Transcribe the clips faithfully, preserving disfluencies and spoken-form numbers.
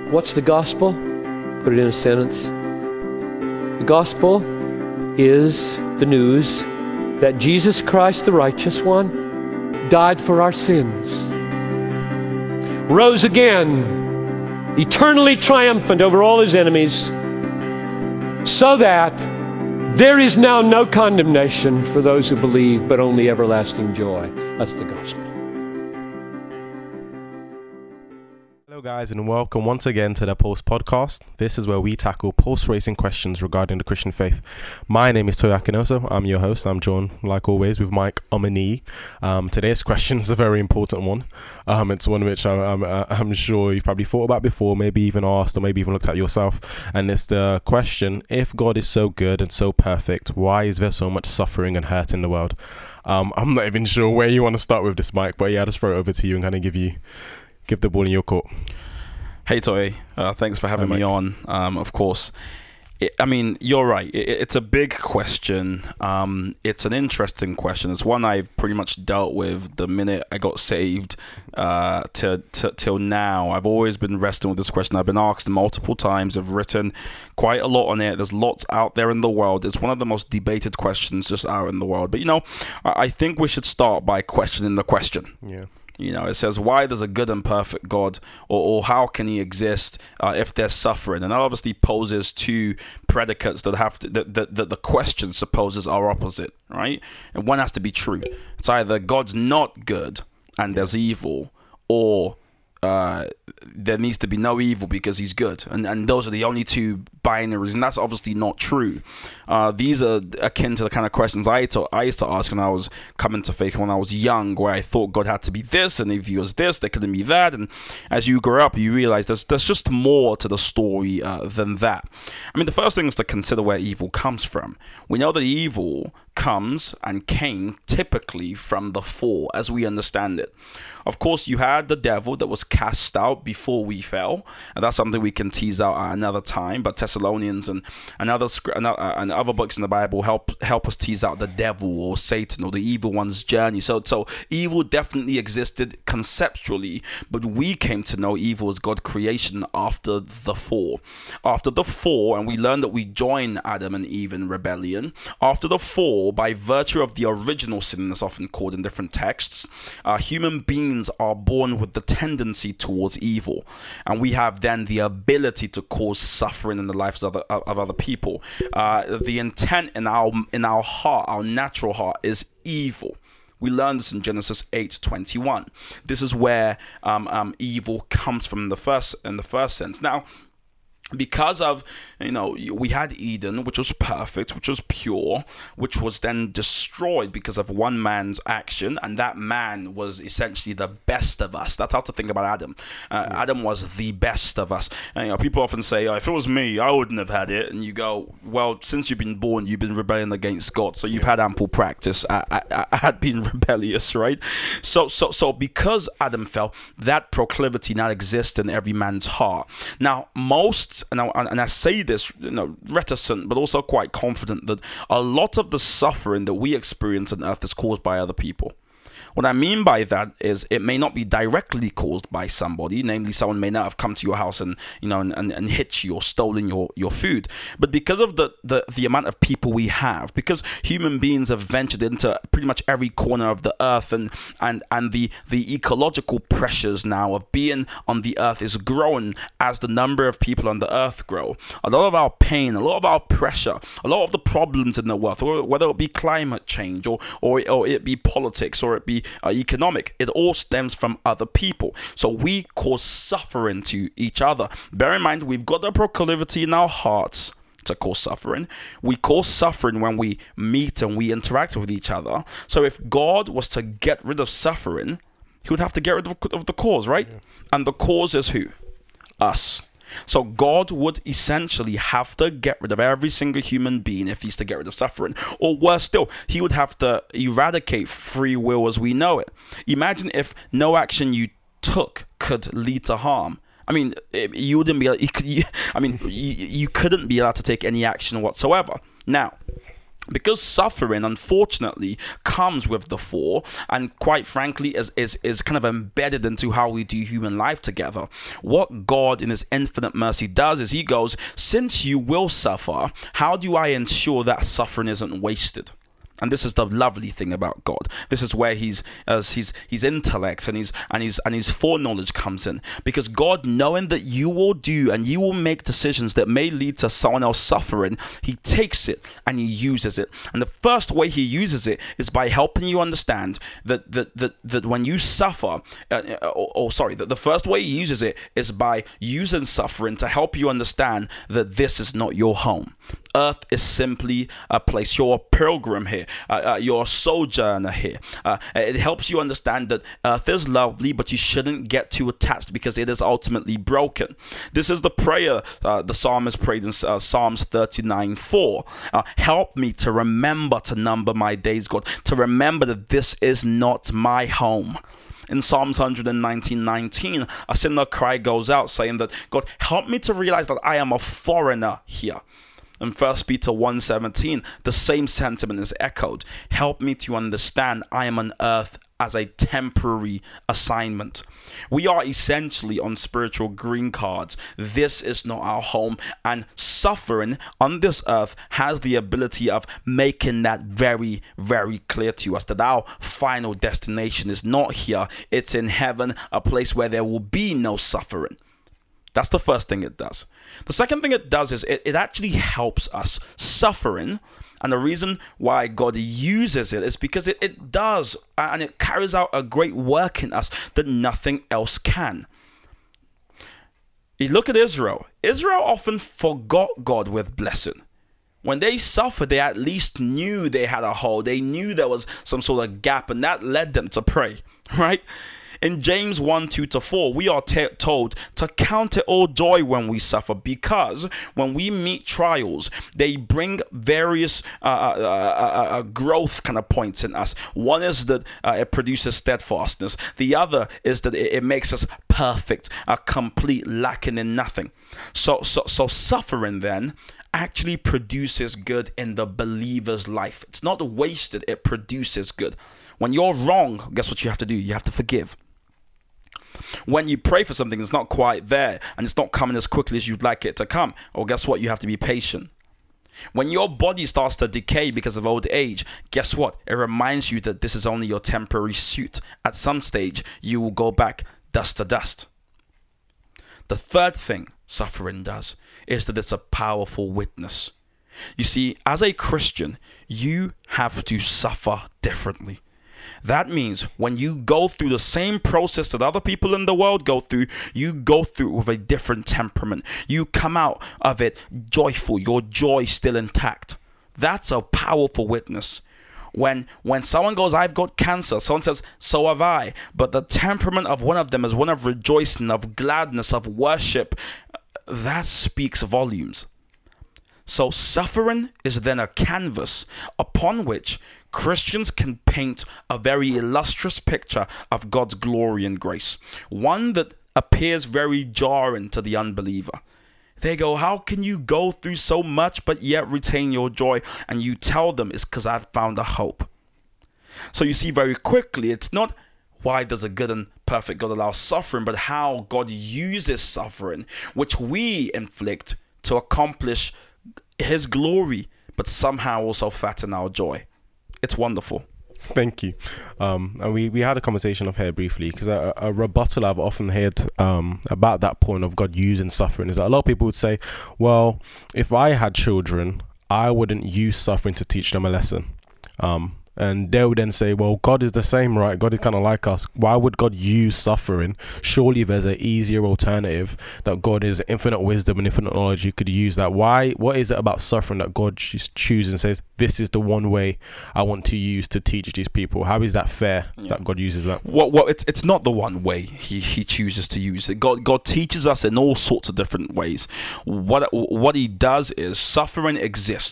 What's the gospel? Put it in a sentence. The gospel is the news that Jesus Christ, the righteous one, died for our sins, rose again, eternally triumphant over all his enemies, so that there is now no condemnation for those who believe, but only everlasting joy. That's the gospel. Hello guys, and welcome once again to the Pulse Podcast. This is where we tackle pulse-racing questions regarding the Christian faith. My name is Toyo Akinoso. I'm your host. I'm joined, like always, with Mike Omani. Um, today's question is a very important one. Um, it's one which I'm, I'm, I'm sure you've probably thought about before, maybe even asked, or maybe even looked at yourself. And it's the question, if God is so good and so perfect, why is there so much suffering and hurt in the world? Um, I'm not even sure where you want to start with this, Mike, but yeah, I'll just throw it over to you and kind of give you give the ball in your court. Hey Toy, uh, thanks for having Hi, me on. Um, of course, it, I mean, you're right. It, it's a big question. Um, it's an interesting question. It's one I've pretty much dealt with the minute I got saved uh, to, to, till now. I've always been wrestling with this question. I've been asked multiple times. I've written quite a lot on it. There's lots out there in the world. It's one of the most debated questions just out in the world. But, you know, I, I think we should start by questioning the question. Yeah. You know, it says, why does a good and perfect God, or, or how can he exist uh, if there's suffering? And that obviously poses two predicates that have to, that, that, that the question supposes are opposite, right? And one has to be true. It's either God's not good and there's evil, or uh, there needs to be no evil because he's good. And and those are the only two binaries, and that's obviously not true. Uh, these are akin to the kind of questions I, to, I used to ask when I was coming to faith when I was young, where I thought God had to be this, and if he was this, there couldn't be that. And as you grow up, you realize there's, there's just more to the story uh, than that. I mean, the first thing is to consider where evil comes from. We know that evil comes and came typically from the fall, as we understand it. Of course, you had the devil that was cast out before we fell, and that's something we can tease out at another time. But Thessalonians and, and, other, and other books in the Bible help help us tease out the devil or Satan or the evil one's journey. So, so evil definitely existed conceptually, but we came to know evil as God's creation after the fall. After the fall, and we learned that we join Adam and Eve in rebellion. After the fall, by virtue of the original sin, that's often called in different texts, uh, human beings are born with the tendency towards evil, and we have then the ability to cause suffering in the lives of other, of other people. Uh, the intent in our in our heart, our natural heart, is evil. We learn this in Genesis eight twenty-one. This is where um, um, evil comes from in the first in the first sense. Now, because of, you know, we had Eden, which was perfect, which was pure, which was then destroyed because of one man's action, and that man was essentially the best of us. That's how to think about Adam. Uh, yeah. Adam was the best of us. And, you know, people often say, oh, if it was me, I wouldn't have had it. And you go, well, since you've been born, you've been rebelling against God, so you've yeah. had ample practice at, at, at being rebellious, right? So, so, so because Adam fell, that proclivity now exists in every man's heart. Now, most And I, and I say this, you know, reticent, but also quite confident that a lot of the suffering that we experience on earth is caused by other people. What I mean by that is it may not be directly caused by somebody, namely someone may not have come to your house and, you know, and, and, and hit you or stolen your, your food. But because of the, the, the amount of people we have, because human beings have ventured into pretty much every corner of the earth, and, and, and the, the ecological pressures now of being on the earth is growing as the number of people on the earth grow. A lot of our pain, a lot of our pressure, a lot of the problems in the world, whether it be climate change or, or, or it be politics or it be Uh, economic, it all stems from other people. So we cause suffering to each other. Bear in mind, we've got a proclivity in our hearts to cause suffering. We cause suffering when we meet and we interact with each other. So if God was to get rid of suffering, he would have to get rid of, of the cause, right? Yeah. And the cause is who? Us. So God would essentially have to get rid of every single human being if he's to get rid of suffering. Or worse still, he would have to eradicate free will as we know it. Imagine if no action you took could lead to harm. I mean, you wouldn't be. You could, you, I mean, you, you couldn't be allowed to take any action whatsoever. Now, Because suffering, unfortunately, comes with the fall, and quite frankly, is, is, is kind of embedded into how we do human life together. What God, in His infinite mercy, does is He goes, since you will suffer, how do I ensure that suffering isn't wasted? And this is the lovely thing about God. This is where He's uh, His His intellect and His and His and His foreknowledge comes in. Because God, knowing that you will do and you will make decisions that may lead to someone else suffering, He takes it and He uses it. And the first way He uses it is by helping you understand that that that, that when you suffer, uh, or, or sorry, that the first way He uses it is by using suffering to help you understand that this is not your home. Earth is simply a place. You're a pilgrim here. Uh, uh, you're a sojourner here. Uh, it helps you understand that earth is lovely, but you shouldn't get too attached because it is ultimately broken. This is the prayer uh, the psalmist prayed in uh, Psalms thirty-nine four. Uh, help me to remember to number my days, God, to remember that this is not my home. In Psalms one nineteen nineteen, a similar cry goes out saying that, God, help me to realize that I am a foreigner here. In First Peter one seventeen, the same sentiment is echoed. Help me to understand I am on earth as a temporary assignment. We are essentially on spiritual green cards. This is not our home, and suffering on this earth has the ability of making that very, very clear to us, that our final destination is not here. It's in heaven, a place where there will be no suffering. That's the first thing it does. The second thing it does is it, it actually helps us. Suffering, and the reason why God uses it is because it, it does, and it carries out a great work in us that nothing else can. You look at Israel. Israel often forgot God with blessing. When they suffered, they at least knew they had a hole. They knew there was some sort of gap, and that led them to pray, right? In James one, two to four, we are t- told to count it all joy when we suffer, because when we meet trials, they bring various uh, uh, uh, uh, growth kind of points in us. One is that uh, it produces steadfastness. The other is that it, it makes us perfect, uh, complete, lacking in nothing. So, so, so suffering then actually produces good in the believer's life. It's not wasted, it produces good. When you're wrong, guess what you have to do? You have to forgive. When you pray for something that's not quite there and it's not coming as quickly as you'd like it to come, or guess what? You have to be patient. When your body starts to decay because of old age, guess what? It reminds you that this is only your temporary suit. At some stage, you will go back dust to dust. The third thing suffering does is that it's a powerful witness. You see, as a Christian, you have to suffer differently. That means when you go through the same process that other people in the world go through, you go through it with a different temperament. You come out of it joyful, your joy still intact. That's a powerful witness. When when someone goes, I've got cancer, someone says, so have I. But the temperament of one of them is one of rejoicing, of gladness, of worship. That speaks volumes. So suffering is then a canvas upon which Christians can paint a very illustrious picture of God's glory and grace. One that appears very jarring to the unbeliever. They go, how can you go through so much but yet retain your joy? And you tell them it's because I've found a hope. So you see very quickly, it's not why does a good and perfect God allow suffering, but how God uses suffering, which we inflict to accomplish His glory, but somehow also fatten our joy. It's wonderful. Thank you. Um, and we, we had a conversation of here briefly, because a, a rebuttal I've often heard um, about that point of God using suffering is that a lot of people would say, well, if I had children, I wouldn't use suffering to teach them a lesson. Um, and they would then say, well, God is the same, right? God is kind of like us. Why would God use suffering? Surely there's an easier alternative, that God is infinite wisdom and infinite knowledge. You could use that. Why? What is it about suffering that God just chooses and says, this is the one way I want to use to teach these people? How is that fair yeah. that God uses that? Well, well it's it's not the one way he, he chooses to use it. God God teaches us in all sorts of different ways. What what He does is suffering exists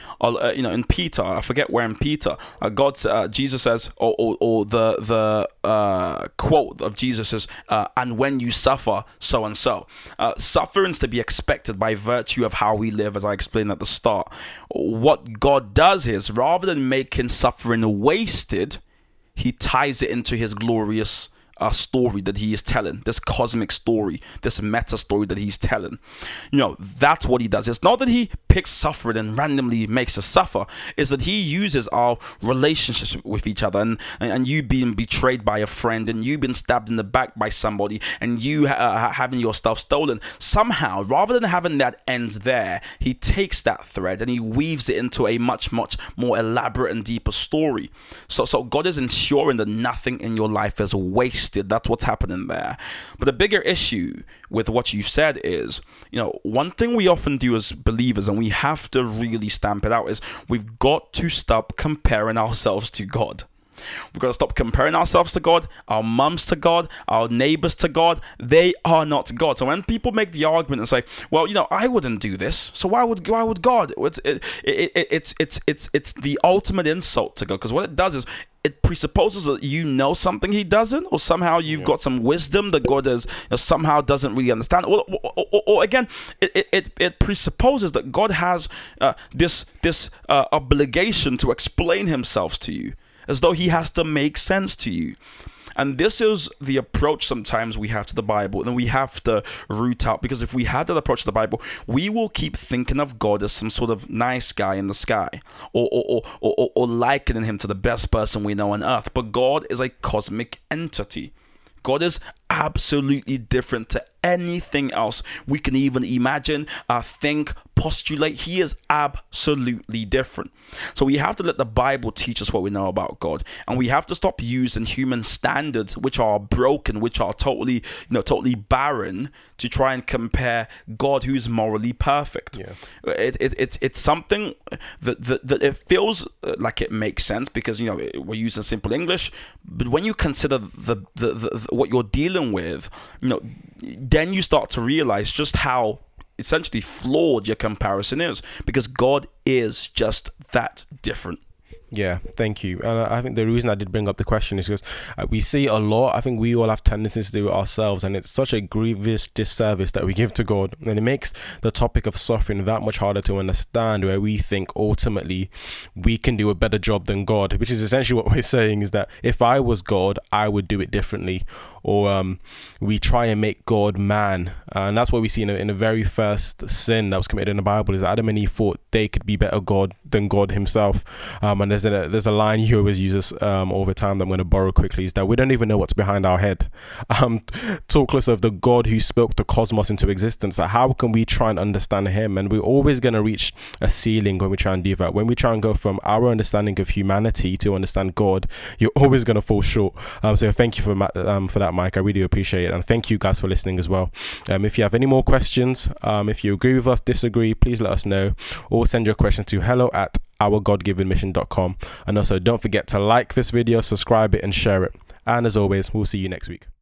Uh, you know, in Peter, I forget where in Peter, uh, God, uh, Jesus says, or, or, or the the uh, quote of Jesus is, uh, "And when you suffer, so and so." Uh, suffering's to be expected by virtue of how we live, as I explained at the start. What God does is, rather than making suffering wasted, He ties it into His glorious uh, story that He is telling, this cosmic story, this meta story that He's telling. You know, that's what He does. It's not that He picks suffering and randomly makes us suffer. It's that He uses our relationships with each other, and, and you being betrayed by a friend, and you being stabbed in the back by somebody, and you uh, having your stuff stolen. Somehow, rather than having that end there, He takes that thread and He weaves it into a much, much more elaborate and deeper story. So, so God is ensuring that nothing in your life is wasted. That's what's happening there. But the bigger issue with what you said is, you know, one thing we often do as believers, and we have to really stamp it out, is we've got to stop comparing ourselves to God. We've got to stop comparing ourselves to God, our mums to God, our neighbors to God. They are not God. So when people make the argument and say, well, you know, I wouldn't do this, so why would why would God? It's it, it, it, it's it's it's it's the ultimate insult to God, because what it does is it presupposes that you know something He doesn't, or somehow you've yeah. got some wisdom that God is, you know, somehow doesn't really understand. Or, or, or, or again, it, it it presupposes that God has uh, this this uh, obligation to explain Himself to you, as though He has to make sense to you. And this is the approach sometimes we have to the Bible, and we have to root out, because if we had that approach to the Bible, we will keep thinking of God as some sort of nice guy in the sky, or or, or, or, or likening Him to the best person we know on earth. But God is a cosmic entity. God is absolutely different to anything else we can even imagine, uh, think, postulate. He is absolutely different. So we have to let the Bible teach us what we know about God, and we have to stop using human standards, which are broken, which are totally, you know, totally barren, to try and compare God, who is morally perfect. Yeah. It, it, it, it's something that, that, that it feels like it makes sense, because, you know, we're using simple English, but when you consider the, the, the, the what you're dealing with, you know, then you start to realize just how essentially flawed your comparison is, because God is just that different. Yeah, thank you. And I think the reason I did bring up the question is because uh, we see a lot. I think we all have tendencies to do it ourselves, and it's such a grievous disservice that we give to God. And it makes the topic of suffering that much harder to understand, where we think ultimately we can do a better job than God, which is essentially what we're saying, is that if I was God, I would do it differently. Or um, we try and make God man. Uh, and that's what we see in, a, in the very first sin that was committed in the Bible, is that Adam and Eve thought they could be better God than God Himself. Um, and there's a, there's a line you always use um, all the time that I'm going to borrow quickly, is that we don't even know what's behind our head. Um, talk less of the God who spoke the cosmos into existence. Like, how can we try and understand Him? And we're always going to reach a ceiling when we try and do that. When we try and go from our understanding of humanity to understand God, you're always going to fall short. Um, so thank you for, um, for that, Mike. I really appreciate it, and thank you guys for listening as well. Um, if you have any more questions, um, if you agree with us, disagree, please let us know, or send your question to hello at our god given mission dot com. And also, don't forget to like this video, subscribe it, and share it. And as always, we'll see you next week.